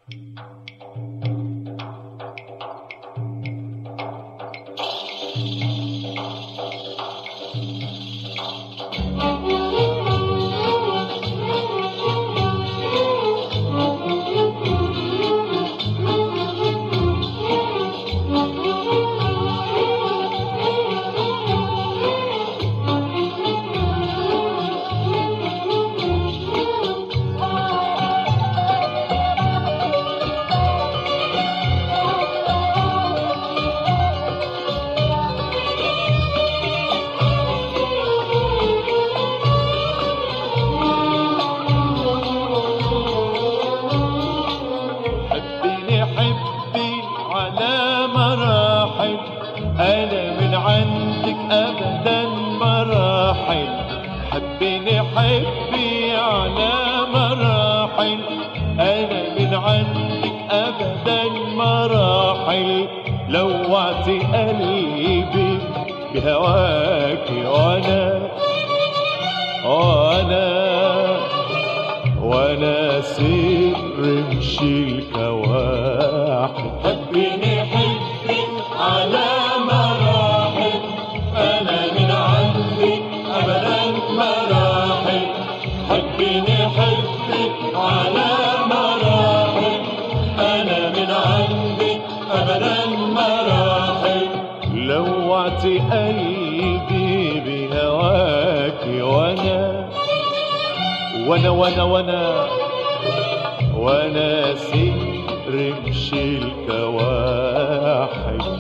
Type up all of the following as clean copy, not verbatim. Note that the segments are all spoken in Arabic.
أنا من عندك أبدا مراحل، حبيني حبي على مراحل، أنا من عندك أبدا مراحل، لوعت قلبي بهواك وأنا سر مشي الكواحل. حبيني حبي على مراحل، أنا من عندك أبدا مراحل، حبيني حبي على مراحل، أنا من عندك أبدا مراحل، لوعت قلبي بهواك وأنا سر مشي الكواحل.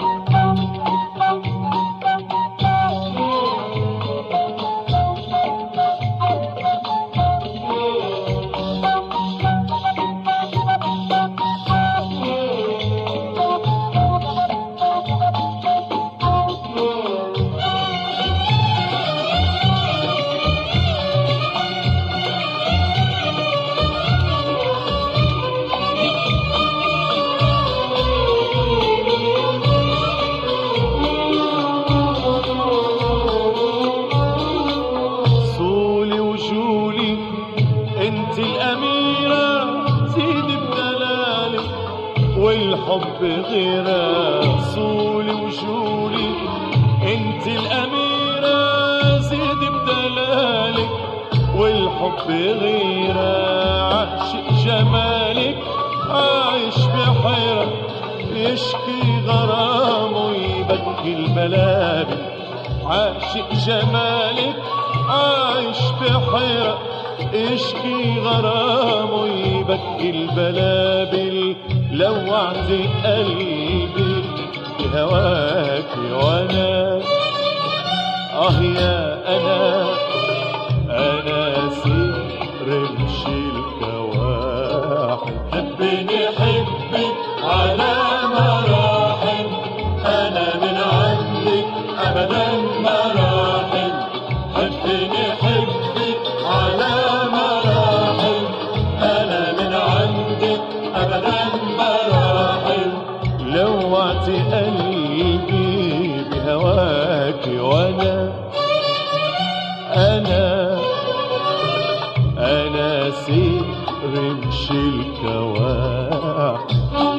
انت الأميرة زيد بدلالك والحب غيرها، صولي وجولي انت الأميرة زيد بدلالك والحب غيرها، عاشق جمالك عايش بحيرة يشكي غرامه ويبكي البلابل، عاشق جمالك عايش بحيرة اشكي غرامه ويبكي البلابل، لوعت قلبي بهواك وانا يا انا سر مشي الكواحل. حبيني حبي على مراحل، أنا من عندك أبدا مراحل، حبيني حبي على مراحل، أنا من عندك أبدا مراحل، لوعت قلبي بهواك وانا سر مشي الكواحل.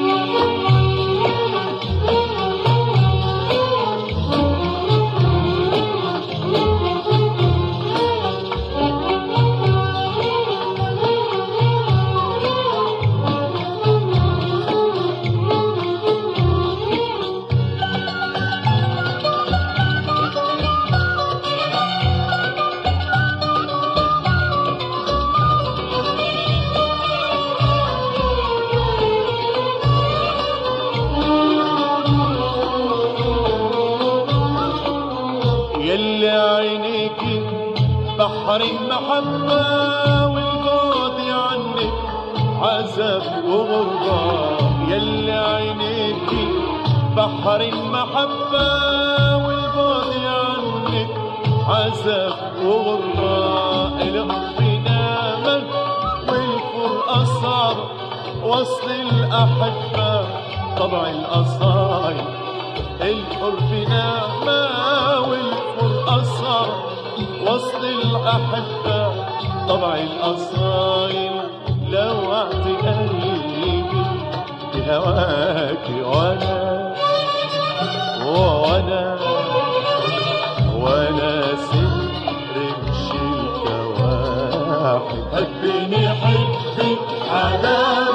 يلي عينيكي بحر المحبة والبعد عنك عذاب وغربة، يلي عينيكي بحر المحبة والبعد عنك عذاب وغربة، الحب نامك والفرقة صعب وصل الأحبة طبع الأصايل، الحب نامة والفرقة صار وصل الأحبة طبع الأصايل، لوعت قلبي هواك وانا سر مشي الكواحل. حبني حبك على